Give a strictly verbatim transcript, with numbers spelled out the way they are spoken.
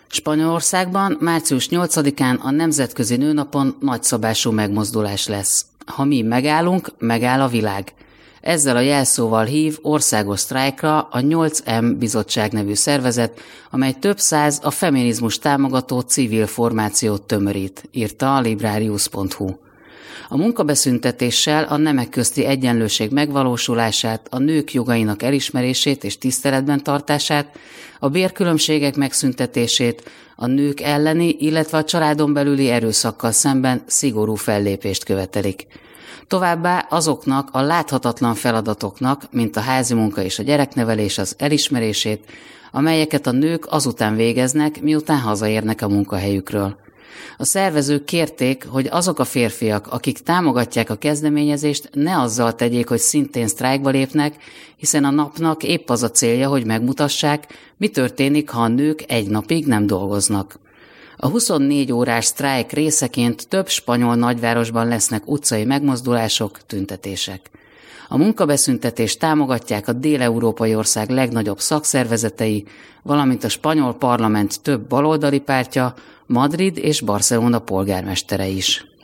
Spanyolországban március nyolcadikán a Nemzetközi Nőnapon nagyszabású megmozdulás lesz. Ha mi megállunk, megáll a világ. Ezzel a jelszóval hív országos sztrájkra a nyolc em bizottság nevű szervezet, amely több száz a feminizmus támogató civil formációt tömörít, írta a librarius pont hu. A munkabeszüntetéssel a nemek közti egyenlőség megvalósulását, a nők jogainak elismerését és tiszteletben tartását, a bérkülönbségek megszüntetését, a nők elleni, illetve a családon belüli erőszakkal szemben szigorú fellépést követelik. Továbbá azoknak a láthatatlan feladatoknak, mint a házi munka és a gyereknevelés az elismerését, amelyeket a nők azután végeznek, miután hazaérnek a munkahelyükről. A szervezők kérték, hogy azok a férfiak, akik támogatják a kezdeményezést, ne azzal tegyék, hogy szintén sztrájkba lépnek, hiszen a napnak épp az a célja, hogy megmutassák, mi történik, ha a nők egy napig nem dolgoznak. A huszonnégy órás sztrájk részeként több spanyol nagyvárosban lesznek utcai megmozdulások, tüntetések. A munkabeszüntetést támogatják a dél-európai ország legnagyobb szakszervezetei, valamint a spanyol parlament több baloldali pártja, Madrid és Barcelona polgármestere is.